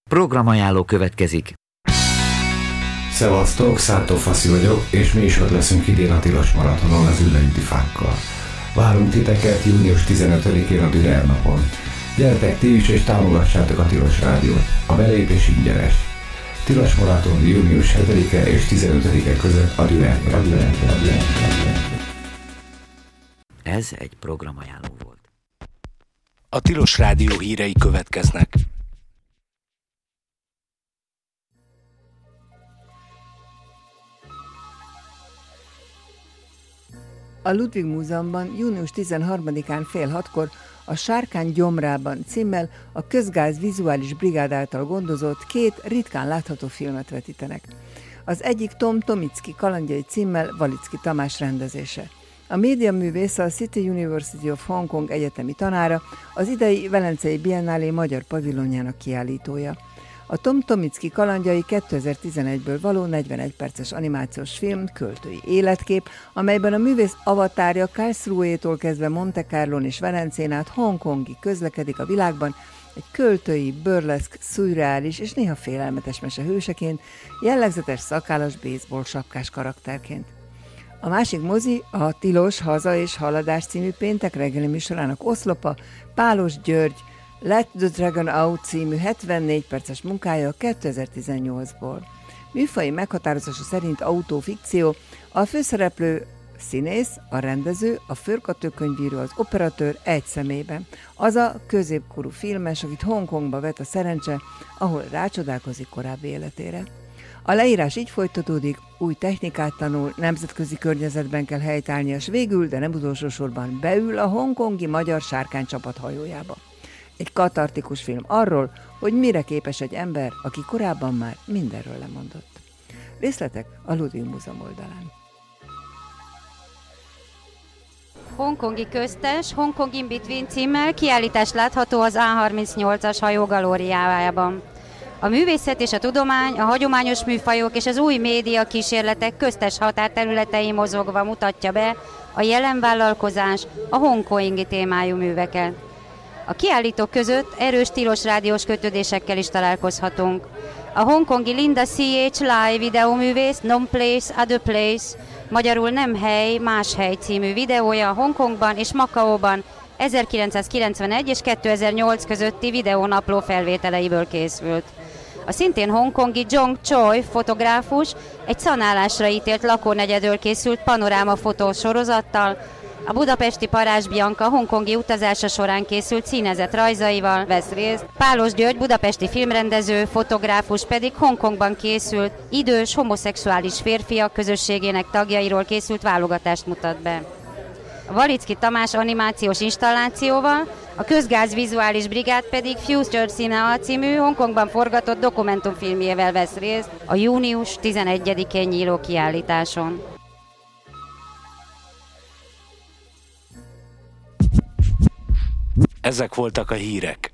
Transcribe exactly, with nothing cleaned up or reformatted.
Programajánló következik. Szevasztok, Szántó Faszi vagyok, és mi is ott leszünk idén a Tilos Maratonon az Üllőinti Fákkal. Várunk titeket június tizenötödikén a Dürer napon. Gyertek ti is, és támogassátok a Tilos Rádiót. A belépés ingyenes. Tilos Maraton június hetedike és tizenötödike között a Dürer. Ez egy programajánló volt. A Tilos Rádió hírei következnek. A Ludwig Múzeumban június tizenharmadikán fél hatkor a Sárkány gyomrában címmel a Közgáz Vizuális Brigád által gondozott két ritkán látható filmet vetítenek. Az egyik Tom Tomicki kalandjai címmel Valicki Tamás rendezése. A médiaművész a City University of Hong Kong egyetemi tanára, az idei Velencei Biennálé magyar pavilonjának kiállítója. A Tom Tomicki kalandjai kétezer-tizenegyből való negyvenegy perces animációs film, költői életkép, amelyben a művész avatárja Karlsruhétól kezdve Monte Carlón és Velencén át Hongkongig közlekedik a világban, egy költői, burleszk, szürreális és néha félelmetes mese hőseként, jellegzetes szakállas baseball sapkás karakterként. A másik mozi a Tilos Haza és Haladás című péntek reggeli műsorának oszlopa, Pálos György Let the Dragon Out című hetvennégy perces munkája kétezer-tizennyolcból. Műfaji meghatározása szerint autofikció, a főszereplő színész, a rendező, a forgatókönyvíró, az operatőr egy személyben. Az a középkorú filmes, akit Hongkongba vet a szerencse, ahol rácsodálkozik korábbi életére. A leírás így folytatódik, új technikát tanul, nemzetközi környezetben kell helytállnia, és végül, de nem utolsó sorban beül a hongkongi magyar sárkány csapat hajójába. Egy katartikus film arról, hogy mire képes egy ember, aki korábban már mindenről lemondott. Részletek a Ludwig Múzeum oldalán. Hongkongi köztes, Hongkong in Between címmel kiállítás látható az á harmincnyolcas hajó galériájában. A művészet és a tudomány, a hagyományos műfajok és az új média kísérletek köztes határterületei mozogva mutatja be a jelen vállalkozás, a hongkongi témájú műveket. A kiállítók között erős tilos rádiós kötődésekkel is találkozhatunk. A hongkongi Linda cé há Live videóművész No Place, Other Place, magyarul Nem hely, más hely című videója Hongkongban és Makaóban ezerkilencszázkilencvenegy és kétezer-nyolc közötti videónapló felvételeiből készült. A szintén hongkongi Jong Choi fotográfus egy szanálásra ítélt lakónegyedről készült panorámafotó sorozattal, a budapesti Parázs Bianca hongkongi utazása során készült színezett rajzaival vesz részt. Pálos György budapesti filmrendező, fotográfus pedig Hongkongban készült idős homoszexuális férfiak közösségének tagjairól készült válogatást mutat be. A Valicki Tamás animációs installációval, a Közgáz Vizuális Brigád pedig Future Cinema című Hongkongban forgatott dokumentumfilmjével vesz részt a június tizenegyedikén nyíló kiállításon. Ezek voltak a hírek.